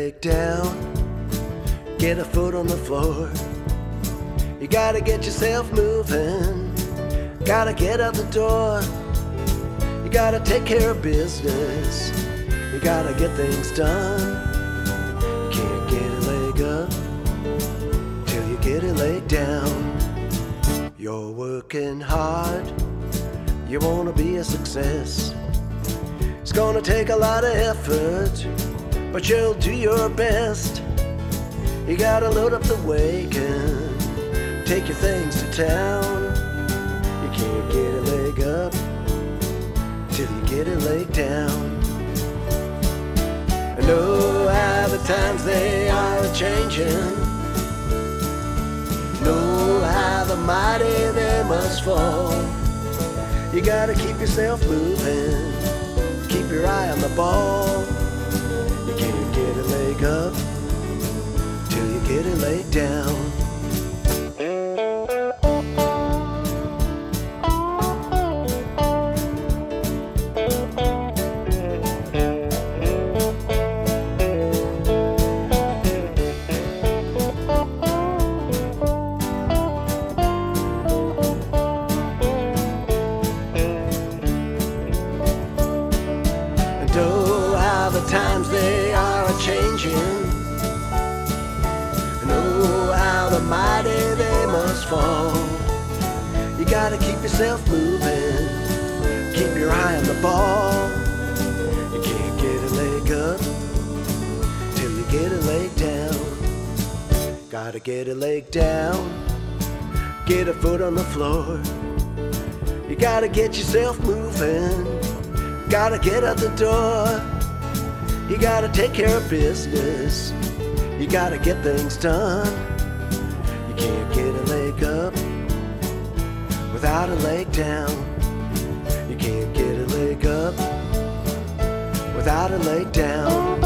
leg down, get a foot on the floor. You gotta get yourself moving, gotta get out the door. You gotta take care of business, you gotta get things done. You can't get a leg up till you get a leg down. You're working hard, you wanna be a success. It's gonna take a lot of effort, but you'll do your best. You gotta load up the wagon, take your things to town. You can't get a leg up till you get a leg down. I know how the times they are a-changing, know how the mighty they must fall. You gotta keep yourself moving, keep your eye on the ball. You can't get a leg up till you get a leg down. Know how the times they are a-changing, know how the mighty they must fall. You gotta keep yourself moving, keep your eye on the ball. You can't get a leg up till you get a leg down. Gotta get a leg down, get a foot on the floor. You gotta get yourself moving, gotta get out the door. You gotta take care of business, you gotta get things done. You can't get a leg up without a leg down. You can't get a leg up without a leg down.